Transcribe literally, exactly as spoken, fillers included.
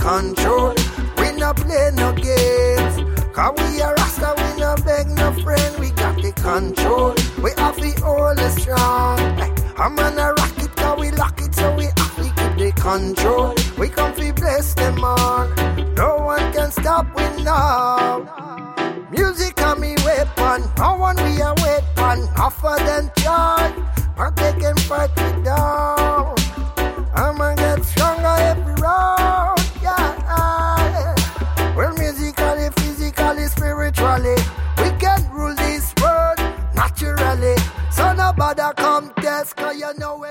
control. We no play no games. Cause we a Rasta, we no beg no friend. We got the control. We have the hold it strong. Hey, I'm gonna rock it, cause we lock it, so we have to keep the control. We come to bless them all. No one can stop we now. Music on me weapon. No one we a weapon. Offer them joy, but they can fight me down. I'ma get stronger every round. Yeah. Well, musically, physically, spiritually, we can rule this world naturally. So nobody come test, cause you know